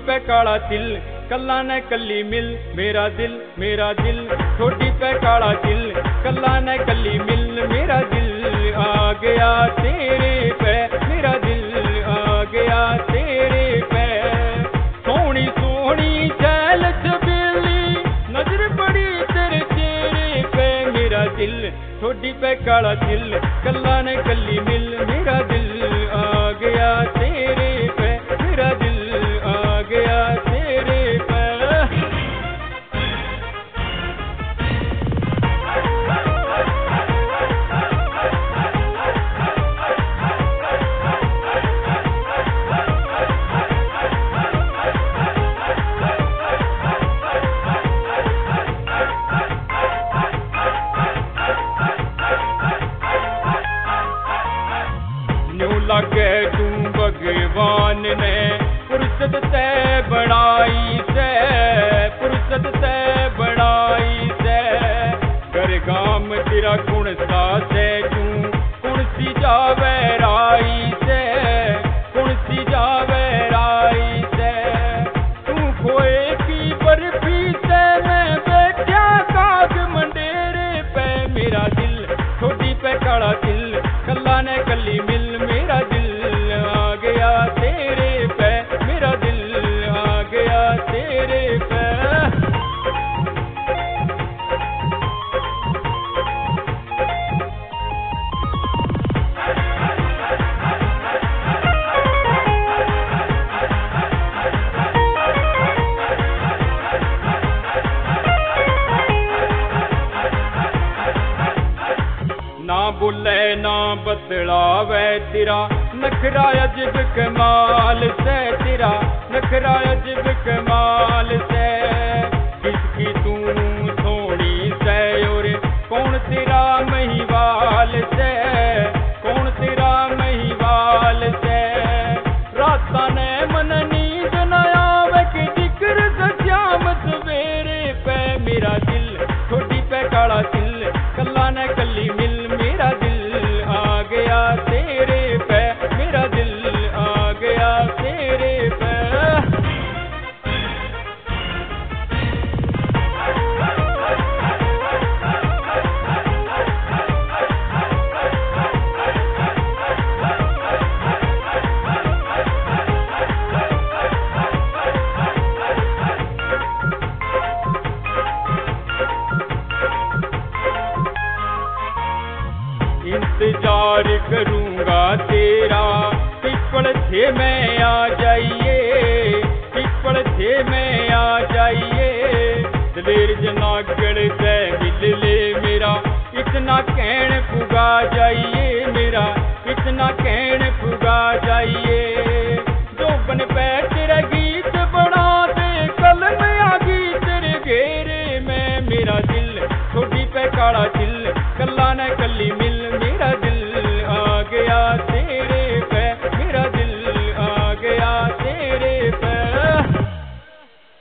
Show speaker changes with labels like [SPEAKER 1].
[SPEAKER 1] पे काला तिल कल्ला ने कल्ली मिल मेरा दिल ठोडी पे काला तिल कल्ला ने कल्ली मिल मेरा दिल आ गया तेरे पे मेरा दिल आ गया तेरे पे सोहनी सोहनी छैल छबीली नजर पड़ी तेरे चेहरे पे मेरा दिल ठोडी पे काला तिल कल्ला ने कल्ली मिल मेरा दिल आ गया तेरे पे मेरा दिल आ गया तेरे पे। लगे तू भगवान ने फुर्सत से बनाई से फुर्सत से बनाई से घर गाम तेरा गुण सा से तू कुण सी जावे राई से कुण सी जावे राई से तू खोए की बर्फी से मैं बैठा काग मंडेरे पे मेरा दिल ठोडी पे काला दिल कल्ला ने कल्ली मिल मेरा दिल आ गया तेरे पे मेरा दिल आ गया तेरे पे। ना बोले ना बतलावे तेरा नखरा अजब कमाल से तेरा नखरा अजब कमाल से किसकी तू सोनी से और कौन तेरा महिवाल से कौन तेरा महिवाल से रात ने मन नींद न आवे कि जिक्र सजाम सवेरे पे मेरा दिल ठोडी पे काला दिल कल्ला ने कल्ली मिल मेरा दिल आ गया तेरे पे मेरा दिल आ गया तेरे पे। इंतजार करूंगा तेरा पिपल थे में आ जाइए पिपल थे में आ जाइए दलेर जनागढ़ से मिल ले मेरा इतना कहना